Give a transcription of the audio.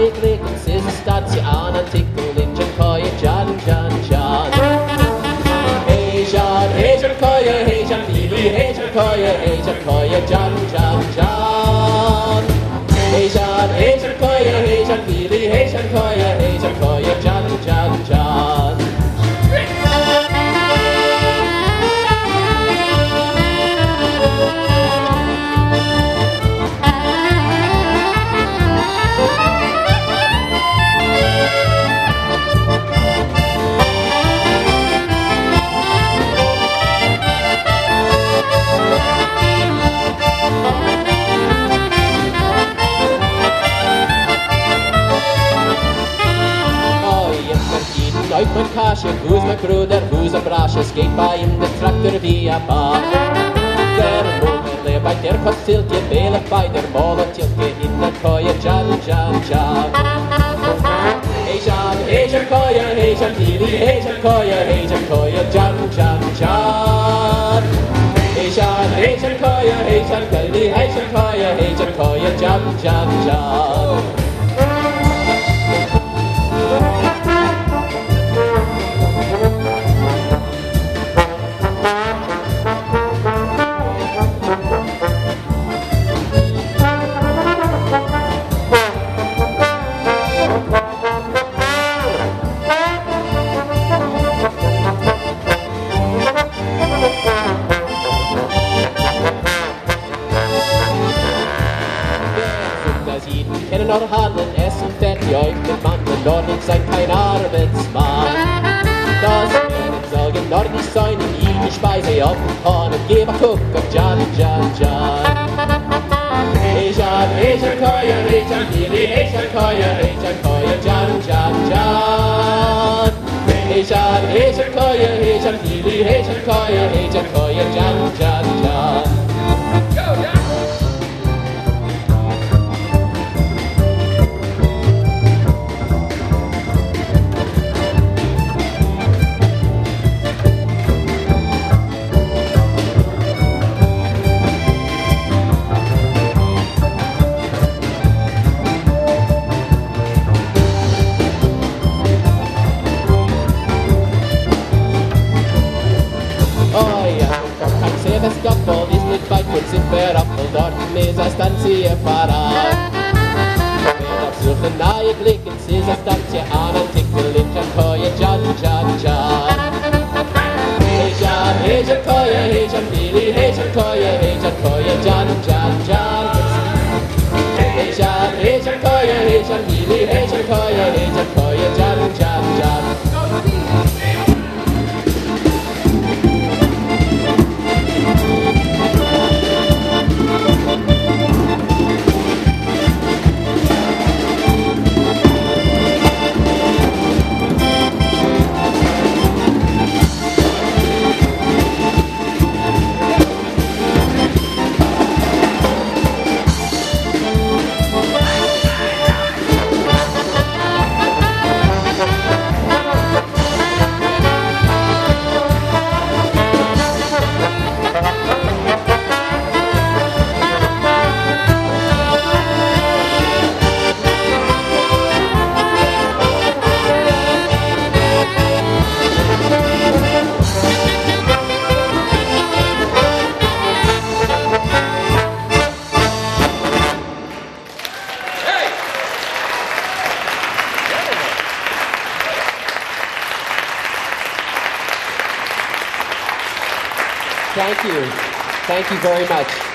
gleken sis a statie aan en tikkel in Jan koeie Jan Jan Jan. Hey Jan Lili, hey Jan koeie Jan Jan Jan. Hey Jan Lili, hey Jan koeie Jan Jan Jan. Uit mijn kastje, woes mijn broeder, woes een braasje, skeet bij hem de tractor via paard. Der moeder bij der kostiltje, belig bij der molentiltje, in het koeie Jan Jan Jan. Hey Jan koeie, hey Jan Lili, hey Jan koeie Jan Jan Jan. Hey Jan koeie, hey Jan Lili, hey Jan koeie Jan Jan Jan. Kennen noch Handeln, Essen, Fett, Jäufen, Mandeln, Norden sein kein Arbeitsmann. Das werden sagen, Norden sein, jede Speise auf dem Korn und gib a Kuck auf Jan Jan Jan. Hey Jan Lili, hey Jan koeie Jan Jan Jan. Hey Jan Lili, hey Jan koeie Jan Jan Jan. Go, Jan! Stockholm is niet bij kurz in Verappel, dort is a stantie parat. Wenn auf Suche nahe blicken, ist a stantie an en tikkel in Jan koeie Jan Jan Jan. Hey Jan koeie, hey Jan Lili, hey Jan koeie Jan Jan Jan. Hey Jan koeie, hey Jan Lili, hey Jan koeie Jan Jan Jan. Thank you. Thank you very much.